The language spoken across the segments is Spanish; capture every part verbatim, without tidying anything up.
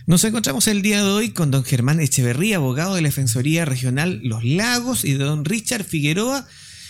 Nos encontramos el día de hoy con don Germán Echeverría, abogado de la Defensoría Regional Los Lagos, y de don Richard Figueroa,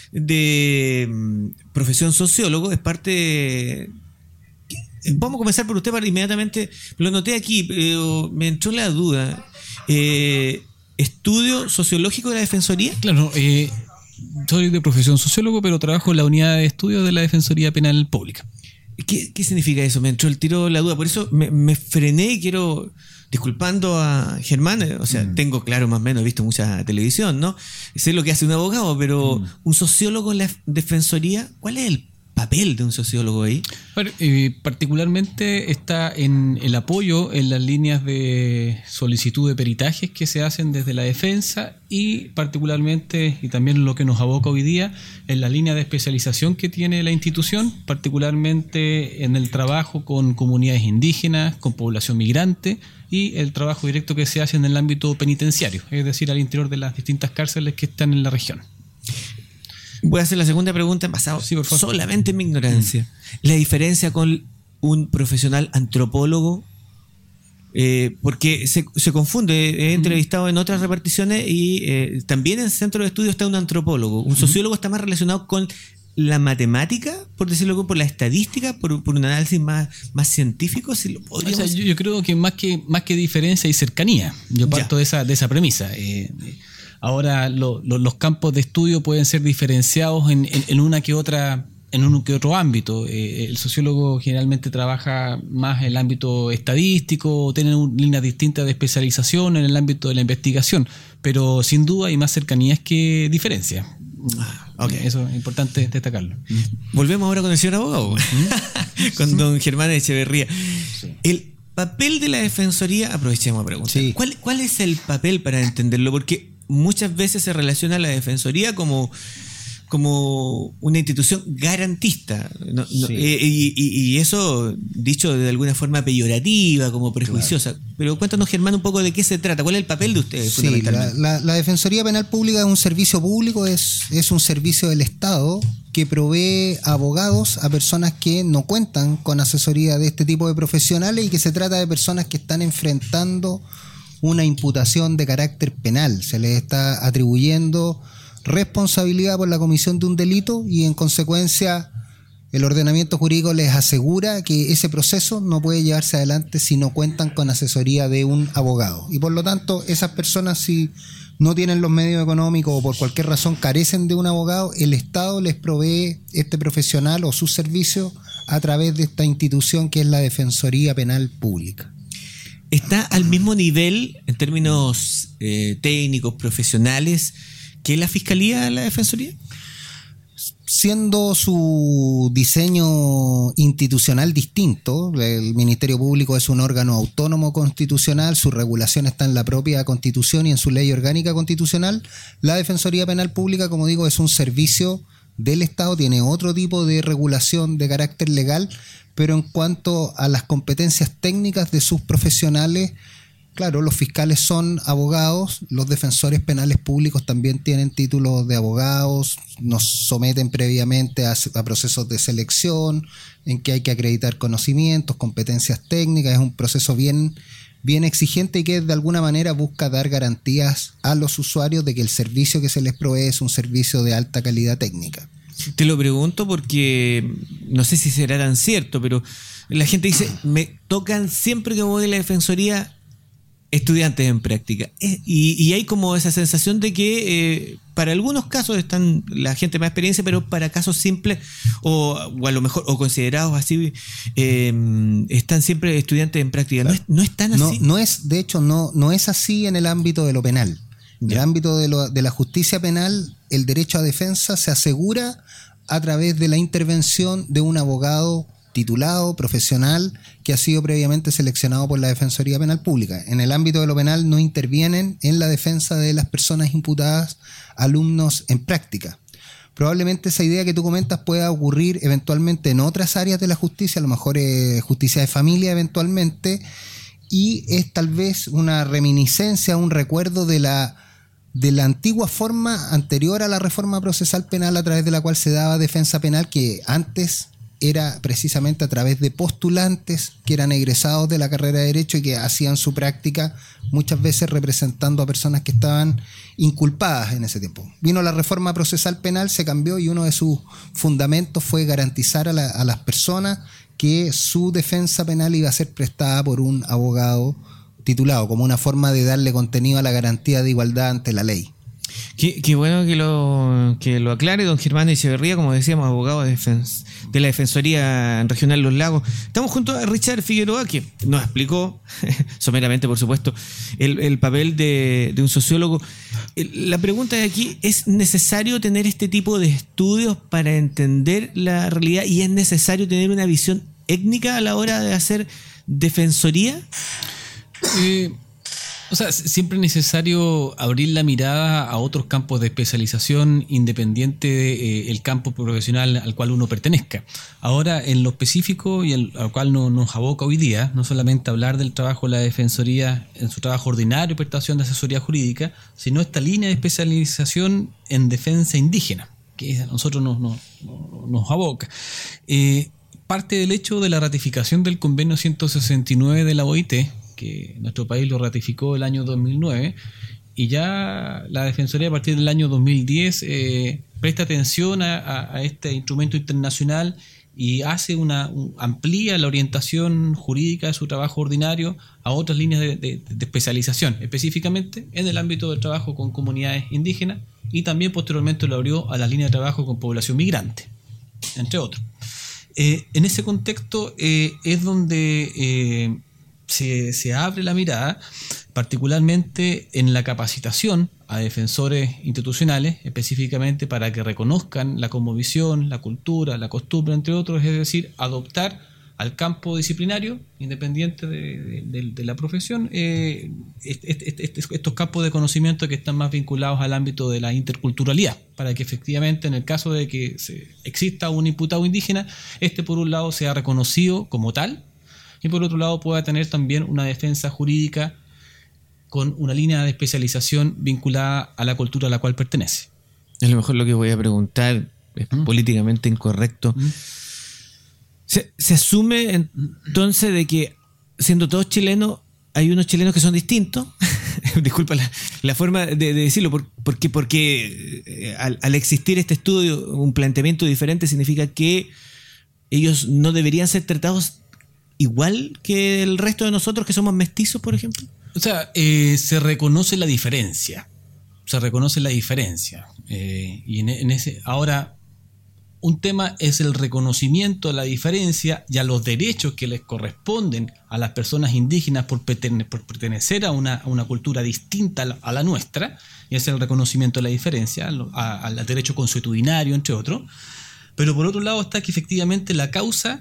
de mm, profesión sociólogo. Es parte de... Vamos a comenzar por usted para inmediatamente. Lo noté aquí, pero me entró la duda. Eh, ¿Estudio sociológico de la Defensoría? Claro, eh, soy de profesión sociólogo, pero trabajo en la unidad de estudios de la Defensoría Penal Pública. ¿Qué, ¿Qué significa eso? Me entró el tiro la duda. Por eso me, me frené y quiero, disculpando a Germán, o sea, mm. tengo claro más o menos, he visto mucha televisión, ¿no? Sé lo que hace un abogado, pero mm. un sociólogo en la Defensoría, ¿cuál es el papel de un sociólogo ahí? Bueno, eh, particularmente está en el apoyo en las líneas de solicitud de peritajes que se hacen desde la defensa, y particularmente, y también lo que nos aboca hoy día, en la línea de especialización que tiene la institución, particularmente en el trabajo con comunidades indígenas, con población migrante, y el trabajo directo que se hace en el ámbito penitenciario, es decir, al interior de las distintas cárceles que están en la región. Voy a hacer la segunda pregunta basado sí, solamente en mi ignorancia. Mm. La diferencia con un profesional antropólogo, eh, porque se, se confunde. He entrevistado mm. en otras reparticiones y eh, también en el centro de estudio está un antropólogo. Un sociólogo mm. está más relacionado con la matemática, por decirlo, por la estadística, por, por un análisis más, más científico. Si lo podríamos... o sea, yo, yo creo que más que más que diferencia y cercanía. Yo parto de esa, de esa premisa. Eh, Ahora lo, lo, los campos de estudio pueden ser diferenciados en, en, en una que otra, en uno que otro ámbito. Eh, el sociólogo generalmente trabaja más en el ámbito estadístico, tiene líneas distintas de especialización en el ámbito de la investigación, pero sin duda hay más cercanías que diferencias. Ah, okay. Eso es importante destacarlo. Volvemos ahora con el señor abogado, con don Germán Echeverría. Sí. El papel de la Defensoría, aprovechemos a preguntar, sí. ¿cuál, ¿cuál es el papel para entenderlo? Porque muchas veces se relaciona a la Defensoría como, como una institución garantista, ¿no? Sí. No, eh, y, y, y eso dicho de alguna forma peyorativa, como prejuiciosa. Claro. Pero cuéntanos, Germán, un poco de qué se trata, cuál es el papel de ustedes. Sí, la, la, la Defensoría Penal Pública es un servicio público, es, es un servicio del Estado que provee abogados a personas que no cuentan con asesoría de este tipo de profesionales, y que se trata de personas que están enfrentando una imputación de carácter penal. Se les está atribuyendo responsabilidad por la comisión de un delito, y en consecuencia el ordenamiento jurídico les asegura que ese proceso no puede llevarse adelante si no cuentan con asesoría de un abogado. Y por lo tanto, esas personas, si no tienen los medios económicos o por cualquier razón carecen de un abogado, el Estado les provee este profesional o sus servicios a través de esta institución que es la Defensoría Penal Pública. ¿Está al mismo nivel en términos eh, técnicos, profesionales, que la Fiscalía, la Defensoría? Siendo su diseño institucional distinto, el Ministerio Público es un órgano autónomo constitucional, su regulación está en la propia Constitución y en su ley orgánica constitucional. La Defensoría Penal Pública, como digo, es un servicio del Estado, tiene otro tipo de regulación de carácter legal, pero en cuanto a las competencias técnicas de sus profesionales, claro, los fiscales son abogados, los defensores penales públicos también tienen títulos de abogados, nos someten previamente a, a procesos de selección en que hay que acreditar conocimientos, competencias técnicas. Es un proceso bien, bien exigente y que de alguna manera busca dar garantías a los usuarios de que el servicio que se les provee es un servicio de alta calidad técnica. Te lo pregunto porque no sé si será tan cierto, pero la gente dice, me tocan siempre que voy a la Defensoría estudiantes en práctica. Y, y hay como esa sensación de que eh, para algunos casos están la gente más experiencia, pero para casos simples o, o a lo mejor o considerados así, eh, están siempre estudiantes en práctica. ¿No es, no es tan así? No, no es, de hecho, no, no es así en el ámbito de lo penal. En el ámbito de, lo, de la justicia penal, el derecho a defensa se asegura a través de la intervención de un abogado titulado, profesional, que ha sido previamente seleccionado por la Defensoría Penal Pública. En el ámbito de lo penal no intervienen en la defensa de las personas imputadas alumnos en práctica. Probablemente esa idea que tú comentas pueda ocurrir eventualmente en otras áreas de la justicia, a lo mejor eh, justicia de familia eventualmente, y es tal vez una reminiscencia, un recuerdo de la de la antigua forma anterior a la reforma procesal penal a través de la cual se daba defensa penal, que antes era precisamente a través de postulantes que eran egresados de la carrera de Derecho y que hacían su práctica muchas veces representando a personas que estaban inculpadas en ese tiempo. Vino la reforma procesal penal, se cambió y uno de sus fundamentos fue garantizar a, la, a las personas que su defensa penal iba a ser prestada por un abogado titulado, como una forma de darle contenido a la garantía de igualdad ante la ley. Qué, qué bueno que lo, que lo aclare don Germán Echeverría, como decíamos, abogado de, defens, de la Defensoría Regional Los Lagos. Estamos junto a Richard Figueroa, que nos explicó, someramente por supuesto, el, el papel de, de un sociólogo. La pregunta de aquí, ¿es necesario tener este tipo de estudios para entender la realidad y es necesario tener una visión étnica a la hora de hacer defensoría? Eh... O sea, siempre es necesario abrir la mirada a otros campos de especialización independiente del eh, campo profesional al cual uno pertenezca. Ahora, en lo específico y el, al cual no, nos aboca hoy día, no solamente hablar del trabajo de la Defensoría en su trabajo ordinario y prestación de asesoría jurídica, sino esta línea de especialización en defensa indígena, que a nosotros nos, nos, nos aboca. Eh, parte del hecho de la ratificación del convenio ciento sesenta y nueve de la O I T, que nuestro país lo ratificó el año dos mil nueve, y ya la Defensoría a partir del año dos mil diez eh, presta atención a, a, a este instrumento internacional y hace una un, amplía la orientación jurídica de su trabajo ordinario a otras líneas de, de, de especialización, específicamente en el ámbito del trabajo con comunidades indígenas, y también posteriormente lo abrió a las líneas de trabajo con población migrante, entre otros. Eh, en ese contexto eh, es donde eh, Se, se abre la mirada, particularmente en la capacitación a defensores institucionales, específicamente para que reconozcan la cosmovisión, la cultura, la costumbre, entre otros, es decir, adoptar al campo disciplinario, independiente de, de, de la profesión, eh, este, este, este, estos campos de conocimiento que están más vinculados al ámbito de la interculturalidad, para que efectivamente en el caso de que se, exista un imputado indígena, este por un lado sea reconocido como tal, y por otro lado pueda tener también una defensa jurídica con una línea de especialización vinculada a la cultura a la cual pertenece. A lo mejor lo que voy a preguntar es ¿Mm? políticamente incorrecto. ¿Mm? Se, se asume entonces de que siendo todos chilenos, hay unos chilenos que son distintos. Disculpa la, la forma de, de decirlo, por, porque, porque eh, al, al existir este estudio, un planteamiento diferente significa que ellos no deberían ser tratados igual que el resto de nosotros que somos mestizos, por ejemplo. O sea, eh, se reconoce la diferencia. Se reconoce la diferencia. Eh, y en, en ese, ahora, un tema es el reconocimiento de la diferencia y a los derechos que les corresponden a las personas indígenas por, pertene, por pertenecer a una, a una cultura distinta a la, a la nuestra, y es el reconocimiento de la diferencia, al derecho consuetudinario, entre otros. Pero por otro lado está que efectivamente la causa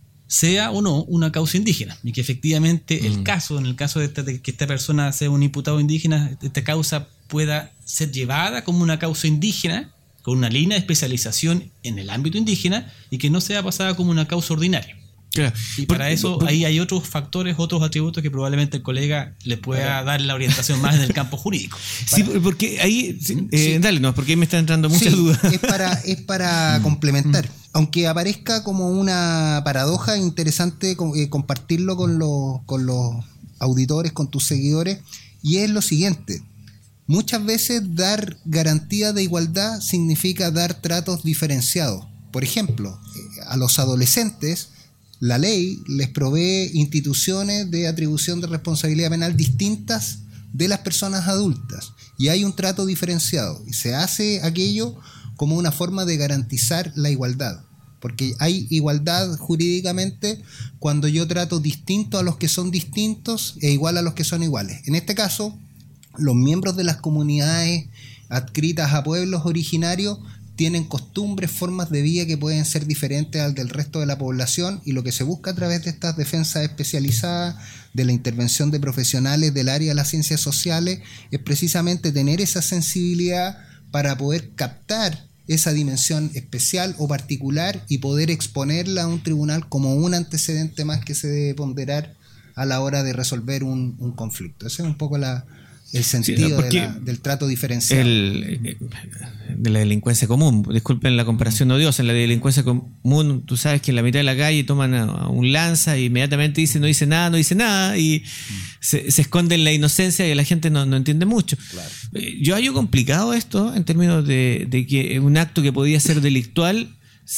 sea o no una causa indígena, y que efectivamente mm. el caso, en el caso de, esta, de que esta persona sea un imputado indígena, esta causa pueda ser llevada como una causa indígena, con una línea de especialización en el ámbito indígena, y que no sea pasada como una causa ordinaria. Claro. Y para por, eso por, ahí hay otros factores, otros atributos que probablemente el colega le pueda claro. dar la orientación más en el campo jurídico. Sí, porque ahí, eh, sí. dale, no, porque ahí me está entrando muchas sí, dudas. Es para, es para mm. complementar. Mm. Aunque aparezca como una paradoja, interesante eh, compartirlo con los, con los auditores, con tus seguidores, y es lo siguiente. Muchas veces dar garantía de igualdad significa dar tratos diferenciados. Por ejemplo, eh, a los adolescentes la ley les provee instituciones de atribución de responsabilidad penal distintas de las personas adultas, y hay un trato diferenciado, y se hace aquello como una forma de garantizar la igualdad, porque hay igualdad jurídicamente cuando yo trato distinto a los que son distintos e igual a los que son iguales. En este caso, los miembros de las comunidades adscritas a pueblos originarios tienen costumbres, formas de vida que pueden ser diferentes al del resto de la población, y lo que se busca a través de estas defensas especializadas, de la intervención de profesionales del área de las ciencias sociales, es precisamente tener esa sensibilidad para poder captar esa dimensión especial o particular y poder exponerla a un tribunal como un antecedente más que se debe ponderar a la hora de resolver un, un conflicto. Esa es un poco la, el sentido sí, de la, del trato diferenciado. El, de la delincuencia común, disculpen la comparación odiosa, en la delincuencia común tú sabes que en la mitad de la calle toman a, a un lanza e inmediatamente dicen no dice nada, no dice nada y mm. se, se esconde en la inocencia y la gente no, no entiende mucho. Claro. Yo hallo complicado esto en términos de, de que un acto que podía ser delictual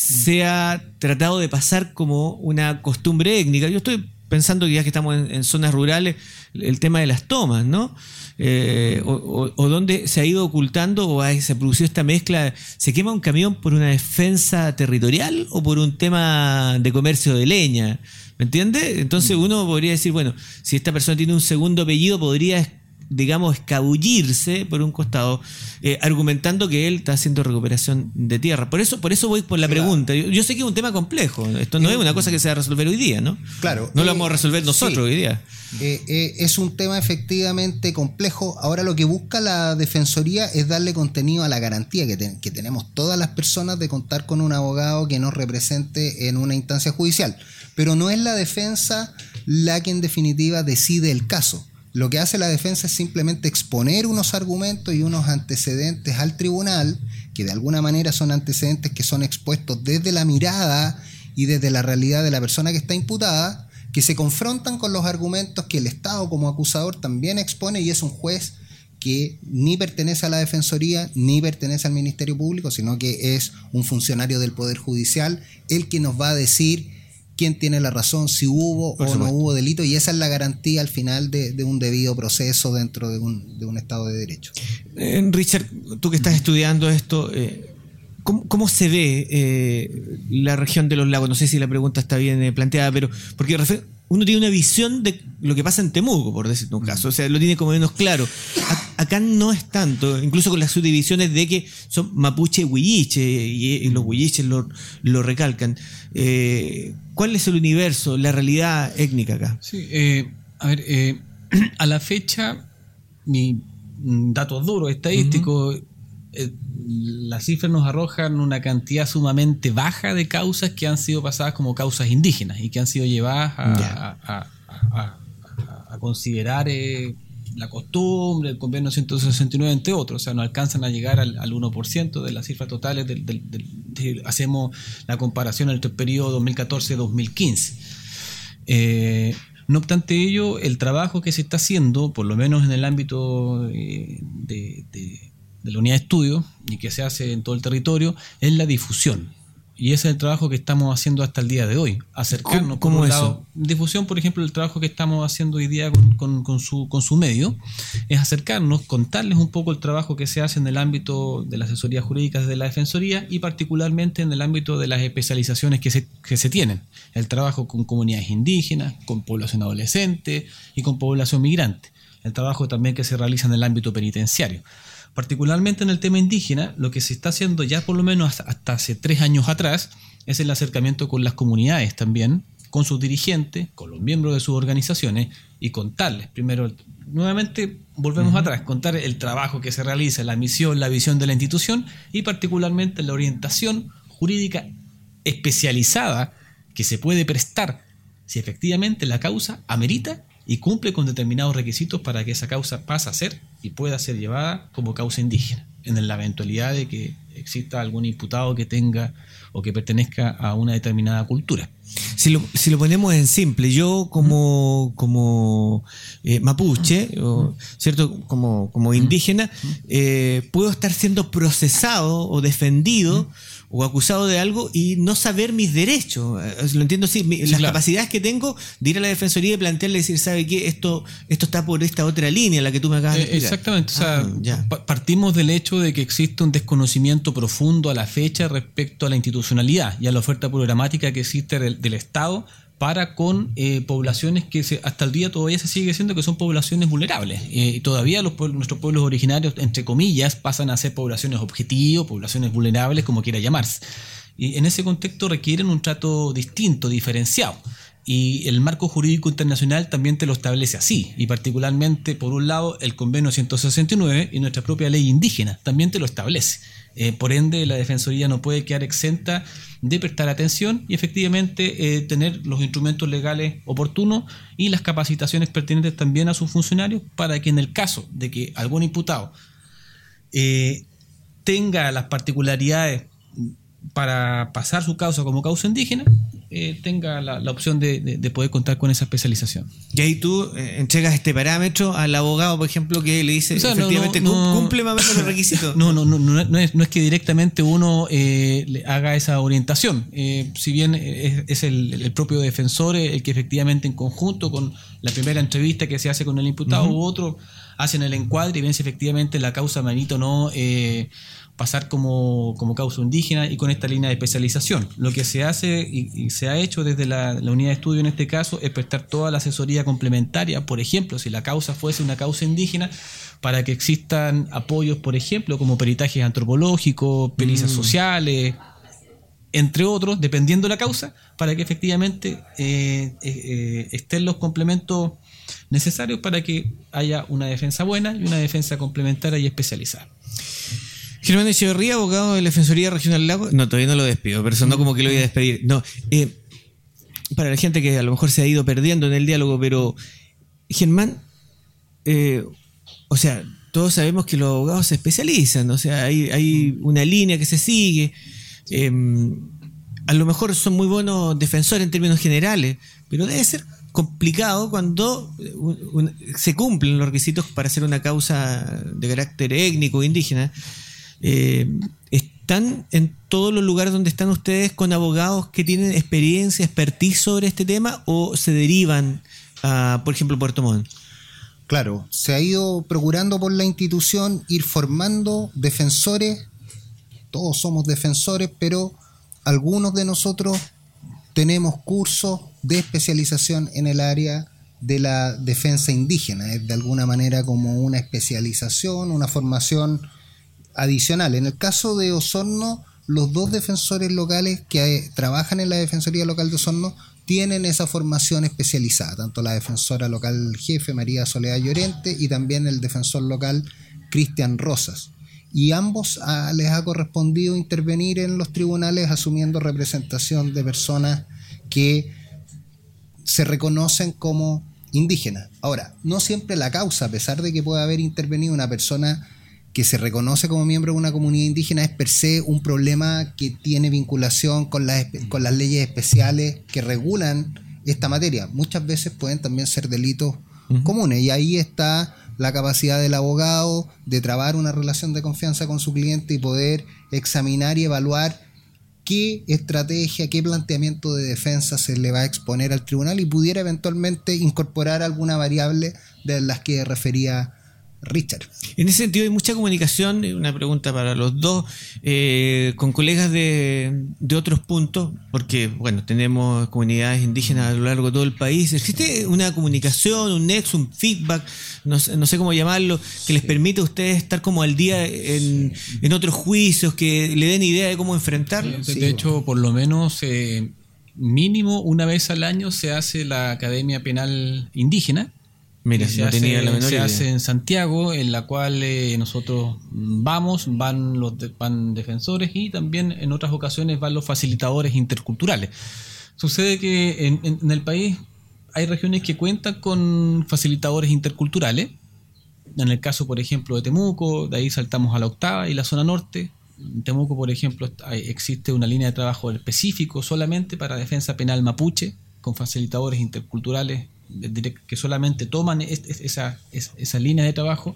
sea tratado de pasar como una costumbre étnica. Yo estoy pensando que ya que estamos en, en zonas rurales, el tema de las tomas, ¿no? Eh, o, o, o donde se ha ido ocultando o hay, se ha producido esta mezcla. ¿Se quema un camión por una defensa territorial o por un tema de comercio de leña? ¿Me entiendes? Entonces uno podría decir, bueno, si esta persona tiene un segundo apellido, podría, digamos, escabullirse por un costado, eh, argumentando que él está haciendo recuperación de tierra. Por eso, por eso voy por la claro. pregunta. Yo, yo sé que es un tema complejo. Esto no eh, es una cosa que se va a resolver hoy día, ¿no? Claro. No eh, lo vamos a resolver nosotros sí. hoy día. Eh, eh, es un tema efectivamente complejo. Ahora lo que busca la Defensoría es darle contenido a la garantía que, te, que tenemos todas las personas de contar con un abogado que nos represente en una instancia judicial. Pero no es la defensa la que en definitiva decide el caso. Lo que hace la defensa es simplemente exponer unos argumentos y unos antecedentes al tribunal, que de alguna manera son antecedentes que son expuestos desde la mirada y desde la realidad de la persona que está imputada, que se confrontan con los argumentos que el Estado como acusador también expone, y es un juez que ni pertenece a la Defensoría ni pertenece al Ministerio Público, sino que es un funcionario del Poder Judicial, el que nos va a decir quién tiene la razón, si hubo o no hubo delito, y esa es la garantía al final de, de un debido proceso dentro de un, de un Estado de Derecho. Eh, Richard, tú que estás estudiando esto, eh, ¿cómo, ¿cómo se ve eh, la región de los lagos? No sé si la pregunta está bien eh, planteada, pero porque uno tiene una visión de lo que pasa en Temuco, por decirte un caso, o sea, lo tiene como menos claro. A, acá no es tanto, incluso con las subdivisiones de que son mapuche y huilliche, y, y los huilliches lo, lo recalcan. Eh, ¿Cuál es el universo, la realidad étnica acá? Sí, eh, a ver, eh, a la fecha, mi datos duros, estadísticos, uh-huh. eh, las cifras nos arrojan una cantidad sumamente baja de causas que han sido pasadas como causas indígenas y que han sido llevadas a, yeah. a, a, a, a, a considerar eh, la costumbre, el convenio ciento sesenta y nueve, entre otros. O sea, no alcanzan a llegar al, al uno por ciento de las cifras totales. Del, del, del, de, hacemos la comparación entre el periodo dos mil catorce a dos mil quince. Eh, no obstante ello, el trabajo que se está haciendo, por lo menos en el ámbito eh, de, de, de la unidad de estudio y que se hace en todo el territorio, es la difusión. Y ese es el trabajo que estamos haciendo hasta el día de hoy. Acercarnos. ¿Cómo, cómo por un eso? Lado, difusión, por ejemplo, el trabajo que estamos haciendo hoy día con, con, con, su, con su medio, es acercarnos, contarles un poco el trabajo que se hace en el ámbito de la asesoría jurídica desde la Defensoría y particularmente en el ámbito de las especializaciones que se, que se tienen. El trabajo con comunidades indígenas, con población adolescente y con población migrante. El trabajo también que se realiza en el ámbito penitenciario. Particularmente en el tema indígena, lo que se está haciendo ya por lo menos hasta, hasta hace tres años atrás es el acercamiento con las comunidades también, con sus dirigentes, con los miembros de sus organizaciones y contarles. Primero, nuevamente volvemos uh-huh. atrás, contar el trabajo que se realiza, la misión, la visión de la institución y particularmente la orientación jurídica especializada que se puede prestar si efectivamente la causa amerita y cumple con determinados requisitos para que esa causa pase a ser y pueda ser llevada como causa indígena, en la eventualidad de que exista algún imputado que tenga o que pertenezca a una determinada cultura. Si lo, si lo ponemos en simple, yo como, como eh, mapuche, o, ¿cierto? Como, como indígena, eh, puedo estar siendo procesado o defendido o acusado de algo y no saber mis derechos. Lo entiendo así, mi, sí, las claro. capacidades que tengo de ir a la Defensoría y plantearle y decir, ¿sabe qué? Esto, esto está por esta otra línea, la que tú me acabas de explicar. Exactamente, o sea, ah, ya. partimos del hecho de que existe un desconocimiento profundo a la fecha respecto a la institucionalidad y a la oferta programática que existe del, del Estado para con eh, poblaciones que se, hasta el día todavía se sigue diciendo que son poblaciones vulnerables. Eh, y todavía los pueblos, nuestros pueblos originarios, entre comillas, pasan a ser poblaciones objetivo, poblaciones vulnerables, como quiera llamarse. Y en ese contexto requieren un trato distinto, diferenciado. Y el marco jurídico internacional también te lo establece así, y particularmente, por un lado, el convenio ciento sesenta y nueve y nuestra propia ley indígena también te lo establece. Eh, por ende, la Defensoría no puede quedar exenta de prestar atención y efectivamente eh, tener los instrumentos legales oportunos y las capacitaciones pertinentes también a sus funcionarios para que en el caso de que algún imputado eh, tenga las particularidades para pasar su causa como causa indígena, eh, tenga la, la opción de, de, de poder contar con esa especialización. Y ahí tú eh, entregas este parámetro al abogado, por ejemplo, que le dice, o sea, efectivamente, no, no, cumple más o menos los requisitos. No, no, no, no, no, es, no es que directamente uno eh, le haga esa orientación. Eh, si bien es, es el, el propio defensor el que efectivamente en conjunto con la primera entrevista que se hace con el imputado uh-huh. u otro, hacen el encuadre y ven si efectivamente la causa merita o no eh, pasar como, como causa indígena y con esta línea de especialización. Lo que se hace y, y se ha hecho desde la, la unidad de estudio en este caso es prestar toda la asesoría complementaria, por ejemplo, si la causa fuese una causa indígena, para que existan apoyos, por ejemplo, como peritajes antropológicos, pericias mm. sociales, entre otros, dependiendo de la causa, para que efectivamente eh, eh, estén los complementos necesarios para que haya una defensa buena y una defensa complementaria y especializada. Germán Echeverría, abogado de la Defensoría Regional Lago. No, todavía no lo despido, pero sonó como que lo voy a despedir. No, eh, para la gente que a lo mejor se ha ido perdiendo en el diálogo, pero Germán, eh, o sea, todos sabemos que los abogados se especializan, o sea, hay, hay una línea que se sigue. Eh, a lo mejor son muy buenos defensores en términos generales, pero debe ser complicado cuando un, un, se cumplen los requisitos para hacer una causa de carácter étnico o indígena. Eh, ¿Están en todos los lugares donde están ustedes con abogados que tienen experiencia, expertise sobre este tema, o se derivan a, por ejemplo, Puerto Montt? Claro, se ha ido procurando por la institución ir formando defensores. Todos somos defensores, pero algunos de nosotros tenemos cursos de especialización en el área de la defensa indígena. Es de alguna manera como una especialización, una formación adicional. En el caso de Osorno, los dos defensores locales que trabajan en la Defensoría Local de Osorno tienen esa formación especializada, tanto la defensora local jefe María Soledad Llorente y también el defensor local Cristian Rosas. Y ambos a, les ha correspondido intervenir en los tribunales asumiendo representación de personas que se reconocen como indígenas. Ahora, no siempre la causa, a pesar de que pueda haber intervenido una persona que se reconoce como miembro de una comunidad indígena, es per se un problema que tiene vinculación con las, con las leyes especiales que regulan esta materia. Muchas veces pueden también ser delitos uh-huh. comunes, y ahí está la capacidad del abogado de trabar una relación de confianza con su cliente y poder examinar y evaluar qué estrategia, qué planteamiento de defensa se le va a exponer al tribunal y pudiera eventualmente incorporar alguna variable de las que refería Richard. En ese sentido hay mucha comunicación, una pregunta para los dos, eh, con colegas de, de otros puntos, porque bueno, tenemos comunidades indígenas a lo largo de todo el país. ¿Existe una comunicación, un nexo, un feedback, no sé, no sé cómo llamarlo, que les permite a ustedes estar como al día en, en otros juicios, que le den idea de cómo enfrentarlo? Sí, de hecho, por lo menos eh, mínimo una vez al año se hace la Academia Penal Indígena. Mira, se, no hace, tenía la menor se idea. hace en Santiago, en la cual eh, nosotros vamos, van los de, van defensores y también en otras ocasiones van los facilitadores interculturales. Sucede que en, en, en el país hay regiones que cuentan con facilitadores interculturales. En el caso, por ejemplo, de Temuco, de ahí saltamos a la octava y la zona norte. En Temuco, por ejemplo, existe una línea de trabajo específico solamente para defensa penal mapuche, con facilitadores interculturales que solamente toman esa, esa línea de trabajo.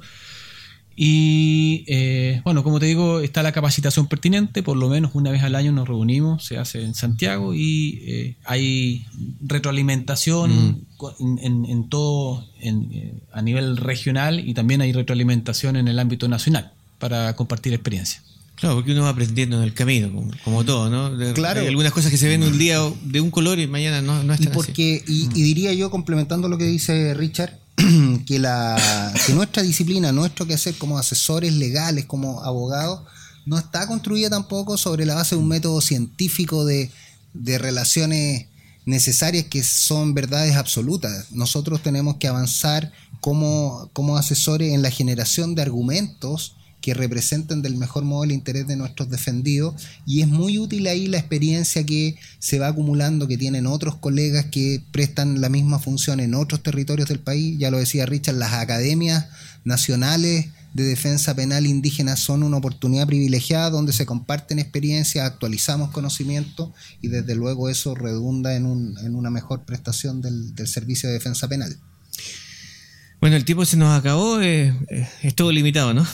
Y eh, bueno, como te digo, está la capacitación pertinente, por lo menos una vez al año nos reunimos, se hace en Santiago y eh, hay retroalimentación mm. en, en, en todo en, eh, a nivel regional, y también hay retroalimentación en el ámbito nacional para compartir experiencias. Claro, porque uno va aprendiendo en el camino, como, como todo, ¿no? De, claro. Hay algunas cosas que se ven un día de un color y mañana no, no están y porque así. Y, y diría yo, complementando lo que dice Richard, que, la, que nuestra disciplina, nuestro quehacer como asesores legales, como abogados, no está construida tampoco sobre la base de un método científico de, de relaciones necesarias que son verdades absolutas. Nosotros tenemos que avanzar como, como asesores en la generación de argumentos que representen del mejor modo el interés de nuestros defendidos, y es muy útil ahí la experiencia que se va acumulando, que tienen otros colegas que prestan la misma función en otros territorios del país. Ya lo decía Richard, las academias nacionales de defensa penal indígena son una oportunidad privilegiada donde se comparten experiencias, actualizamos conocimientos y desde luego eso redunda en, un, en una mejor prestación del, del servicio de defensa penal. Bueno, el tiempo se nos acabó, eh, eh, es todo limitado, ¿no?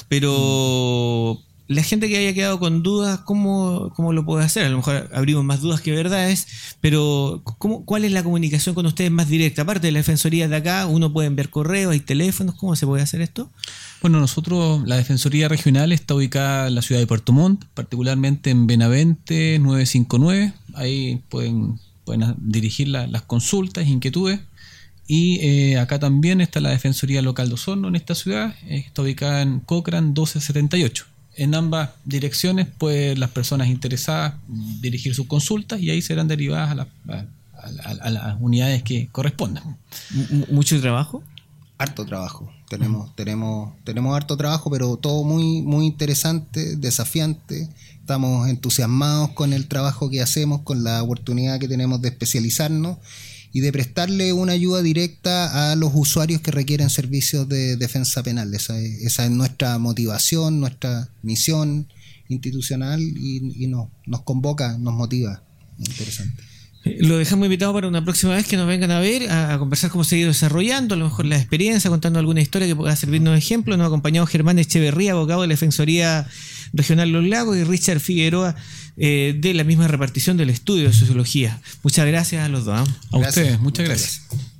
Pero la gente que haya quedado con dudas, ¿cómo, cómo lo puede hacer? A lo mejor abrimos más dudas que verdades, pero ¿cómo, ¿cuál es la comunicación con ustedes más directa? Aparte de la Defensoría de acá, uno puede enviar correos, hay teléfonos, ¿cómo se puede hacer esto? Bueno, nosotros, la Defensoría Regional está ubicada en la ciudad de Puerto Montt, particularmente en Benavente nueve cinco nueve, ahí pueden, pueden dirigir la, las consultas, inquietudes. Y eh, acá también está la Defensoría Local de Osorno en esta ciudad, eh, está ubicada en Cochrane doce setenta y ocho. En ambas direcciones pueden las personas interesadas dirigir sus consultas y ahí serán derivadas a, la, a, a, a las unidades que correspondan. ¿Mucho trabajo? Harto trabajo. Tenemos, uh-huh. tenemos, tenemos harto trabajo, pero todo muy, muy interesante, desafiante. Estamos entusiasmados con el trabajo que hacemos, con la oportunidad que tenemos de especializarnos y de prestarle una ayuda directa a los usuarios que requieren servicios de defensa penal. Esa es, esa es nuestra motivación, nuestra misión institucional y, y nos, nos convoca, nos motiva. Interesante. Lo dejamos invitado para una próxima vez que nos vengan a ver, a, a conversar cómo se ha ido desarrollando, a lo mejor la experiencia, contando alguna historia que pueda servirnos de ejemplo. Nos ha acompañado Germán Echeverría, abogado de la Defensoría Regional Los Lagos, y Richard Figueroa, eh, de la misma repartición del estudio de sociología. Muchas gracias a los dos. ¿eh? A ustedes, muchas gracias. gracias.